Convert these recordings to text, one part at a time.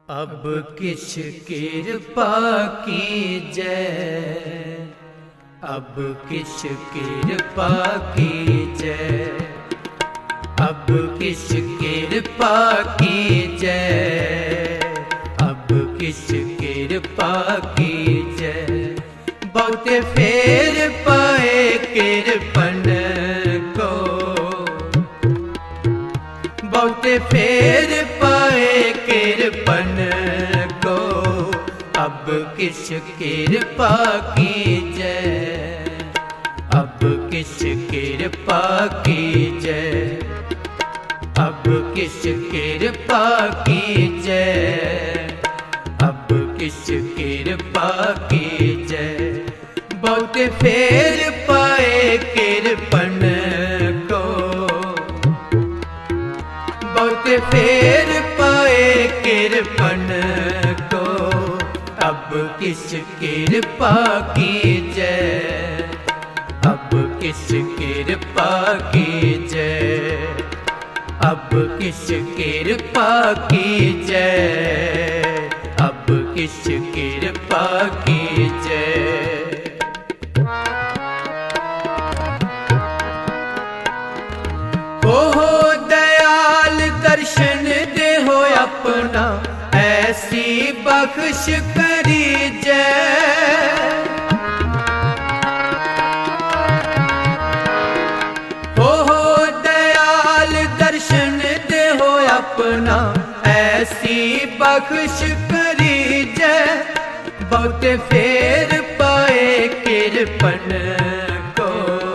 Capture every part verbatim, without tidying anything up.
अब किस कृपा कीजै, अब किस कृपा कीजै, अब किस कृपा कीजै, अब किस कृपा कीजै। बहुत फेर पाए कृपन को, बहुत फेर पाए कृपन को, अब किस कृपा कीजै, अब किस कृपा कीजै, अब किस कृपा कीजै, अब किस कृपा कीजै। बहुत फेर पाए कृपन को, बहुत फेर पाए कृपन को, अब किस कृपा कीजै, अब किस कृपा कीजै, अब किस कृपा कीजै, अब किस कृपा कीजै। ओहो दयाल दर्शन दे हो अपना, ऐसी बख्श करीजै। ओहो दयाल दर्शन दे हो अपना, ऐसी बख्श करीजै। बहुत फेर पाए कृपन को,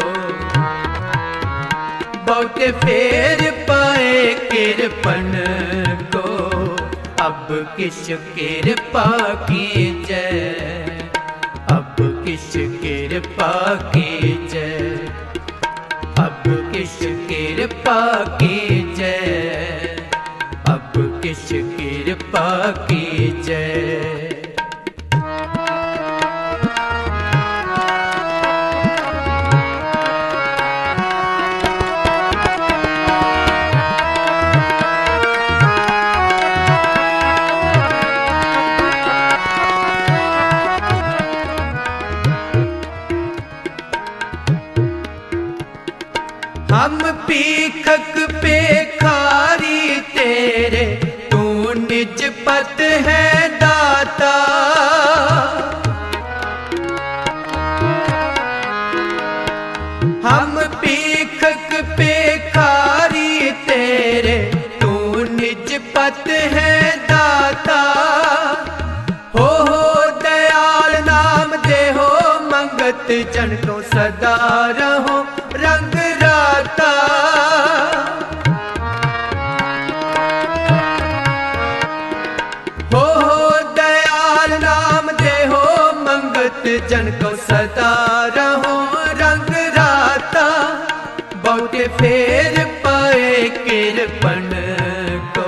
बहुत फेर पाए कृपन को, अब किस कृपा कीजै, अब किस कृपा कीजै, अब किस कृपा कीजै, अब किस कृपा कीजै। हम पीखक पे खारी तेरे, तू निज पत है दाता। हम पीखक पे खारी तेरे, तू निज पत है दाता। हो हो दयाल नाम दे हो मंगत, जन को सदा रहो रंग राता। हो हो दयाल नाम दे हो मंगत, जन को सदा रहो रंग राता। बहुत फेर पाए कृपन को,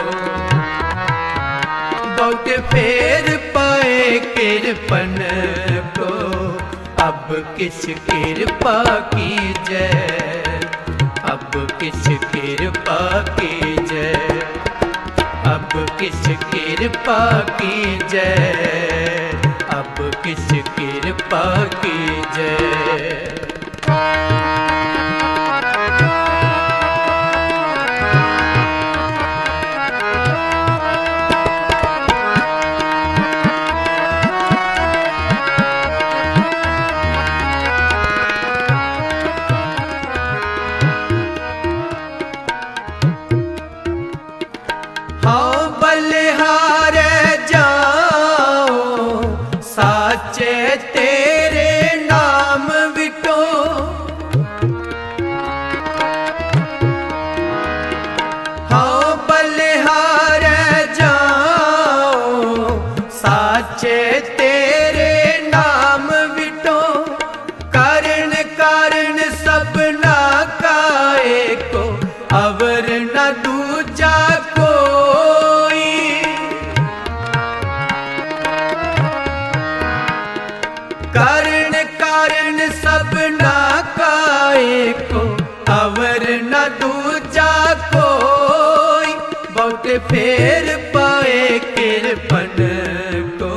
बहुत फेर पाए कृपन को, अब किस कृपा कीजै, अब किस कृपा कीजै, अब किस कृपा कीजै, अब किस कृपा कीजै। हाँ बलिहारे जाओ, साचे तेरे नाम विटो, फेर पाए किरपन को,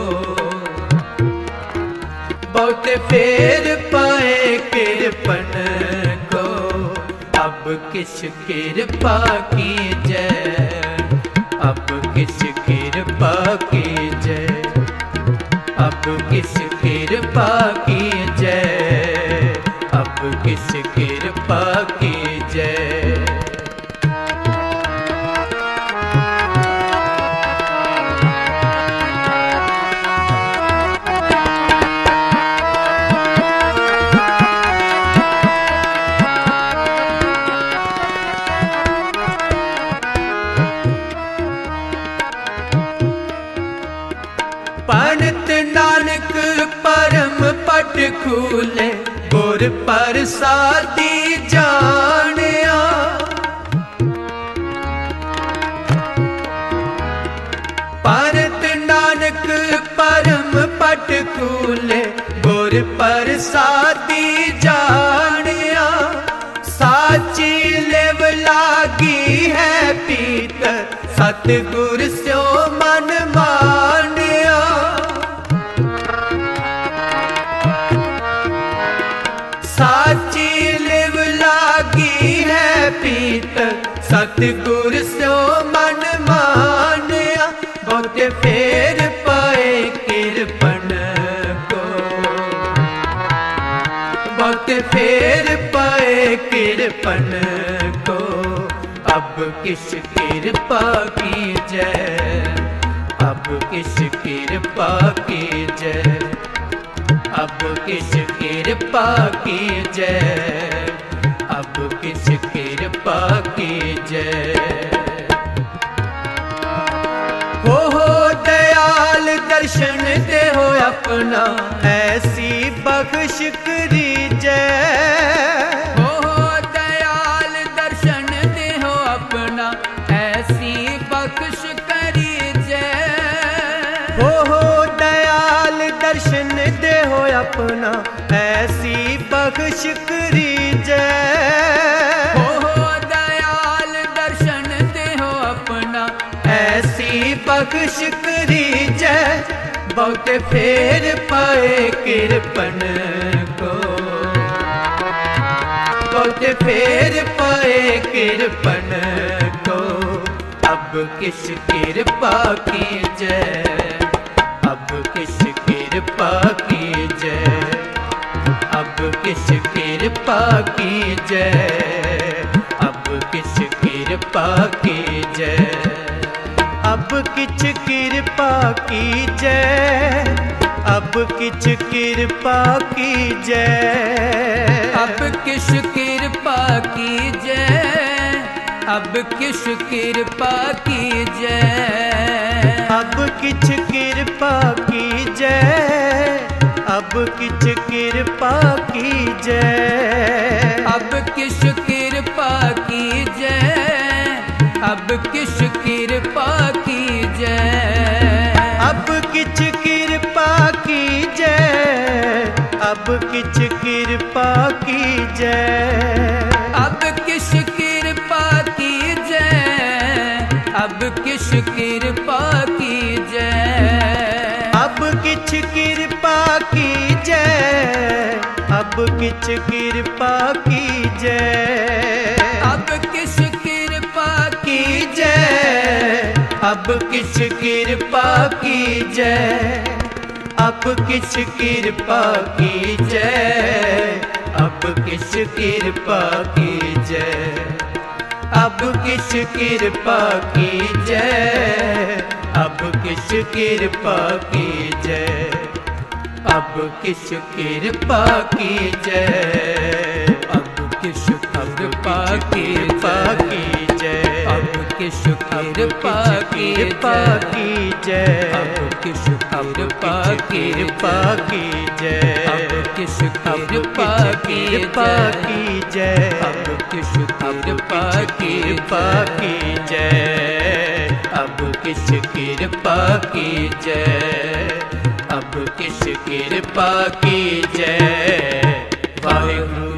बहुत फेर पाए किरपन को। अब किस कृपा कीजै, अब किस कृपा कीजै, अब किस कृपा कीजै, अब किस कृपा कीजै। पंडित नानक परम पट खूले, गुर प्रसादी जानिया। पंडित नानक परम पट खूले, गुर प्रसादी जानिया। साची लेव लागी है पीत, सतगुर स्यो मन मानिया। साची लिव लागी है पीत, सतगुर स्यो मन मानिया। बहुत फेर पाए किरपन को, बहुत फेर पाए किरपन को। अब किस कृपा कीजै, अब किस कृपा कीजै, अब किस कृपा कीजै, अब किस कृपा कीजै। हो हो दयाल दर्शन दे हो अपना, ऐसी बख्श करीजै। हो हो दयाल दर्शन दे हो अपना, ऐसी बख्श करीजै। हो हो दयाल दर्शन दे हो अपना, ऐसी बख्श करीजै। हो हो दयाल दर्शन दे हो अपना, ऐसी बख्श करीजै। बहुत फेर पाए किरपन को, बहुत फेर पाए किरपन को। अब किस कृपा कीजै, अब किस कृपा कीजै, अब किस कृपा कीजै, अब किस कृपा कीजै। अब किछ कृपा कीजै, अब किछ कृपा कीजै। अब किस कृपा कीजै, अब किस कृपा कीजै। अब किछ कृपा कीजै, अब किछ कृपा कीजै। अब किस कृपा कीजै, अब किस कृपा कीजै। अब किछ कृपा कीजै, अब किछ कृपा कीजै। अब किस कृपा कीजै, अब किस कृपा कीजै। अब किछ कृपा कीजै, अब किछ कृपा कीजै। अब किस कृपा कीजै, अब किस कृपा कीजै। अब किस कृपा कीजै, अब किस कृपा कीजै। अब किस कृपा कीजै, अब किस कृपा कीजै। अब किस कृपा कीजै, अब किस कृपा कृपा कीजै। अब किस कृपा कृपा कीजै, अब किस कृपा कृपा कीजै। अब किस कृपा कृपा कीजै, अब किस कृपा कृपा कीजै। अब किस कृपा कीजै, अब किस कृपा कीजै। वाहिगुरु